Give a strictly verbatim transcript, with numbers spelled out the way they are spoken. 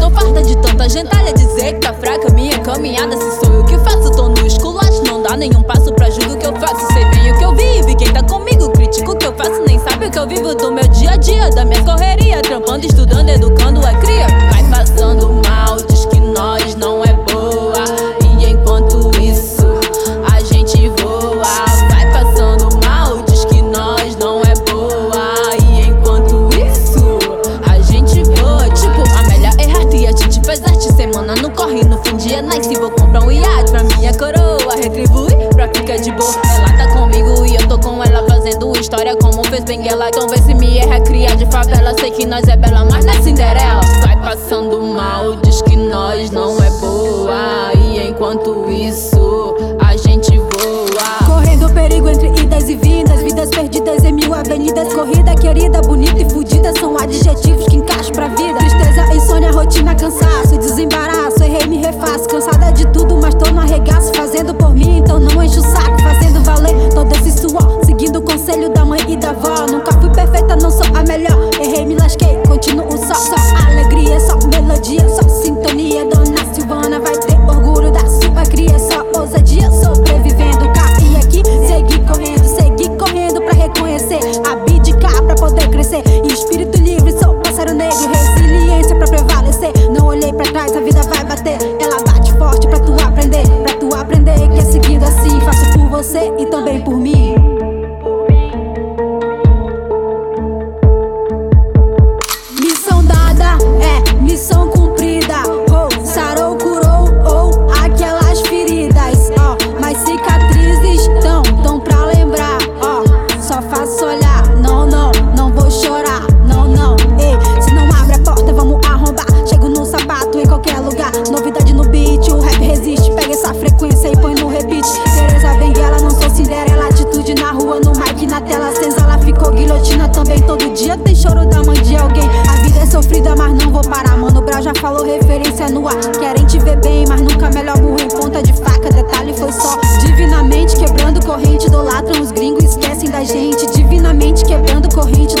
Tô farta de tanta gentalha dizer que tá fraca minha caminhada. Se sou eu que faço, tô no esculacho, não dá nenhum passo pra julgo o que eu faço. Sei bem o que eu vivo e quem tá comigo critica o que eu faço. Nem sabe o que eu vivo do meu dia a dia, da minha correria, trampando, estudando, educando a cria. Vai passando mal, diz que nós não é boa, e enquanto isso a gente voa. Vai passando mal, diz que nós não é boa, e enquanto isso a gente voa. Tipo Amélia Earhart e a gente faz arte. Semana no corre, no fim de é nice. Vou comprar um iate pra minha coroa retribuir, pra ficar de boa. Ela tá comigo e eu tô com ela, fazendo história como fez Benguela. Então vê se me erra, cria de favela. Sei que nós é bela, mas não é Cinderela. Vai passando mal, diz que nós não é boa, e enquanto isso a gente voa. Correndo perigo entre idas e vindas, vidas perdidas em mil avenidas. Corrida querida, bonita e fudida são adjetivos que encaixam pra vida. Tristeza, insônia, rotina, cansaço, desembaraço, errei, me refaço. Cansada de tudo, mas tô no arregaço, fazendo por mim, então não enche o saco. Fazendo valer todo esse suor, seguindo o conselho da mãe e da avó. Nunca fui perfeita, não sou a melhor, errei, me lasquei, continuo só. Só alegria, só melodia, só sintonia. Dona Silvana vai ter orgulho da sua cria. Só ousadia, sobrevivendo, caí aqui, segui correndo, segui correndo pra reconhecer, abdicar pra poder crescer. Espírito livre, sou pássaro negro, resiliência pra prevalecer. Não olhei pra trás, a vida vai bater, ela bate forte pra tu aprender, pra tu aprender que é seguindo assim. Faço por você e também por mim. Missão dada, é missão cumprida. Oh, sarou, curou, ou oh, aquelas feridas. Ó, oh, mas cicatrizes tão, tão pra lembrar. Ó, oh, só faço olhar, não, não, não vou chorar. Não, não, ei, se não abre a porta, vamos arrombar. Chego no sapato em qualquer lugar. Novidade no beat, o rap resiste. Pega essa frequência e põe no repeat. Tereza Benguela, não sou Cinderela. Atitude na rua, no mic, na tela. Senzala ficou guilhotina também. Todo dia tem choro da mãe de alguém. A vida é sofrida, mas não vou parar. Mano Brown já falou, referência no ar. Querem te ver bem, mas nunca melhor burro em ponta de faca. Detalhe foi só divinamente quebrando corrente. Idolatram os gringos, esquecem da gente. Divinamente quebrando corrente.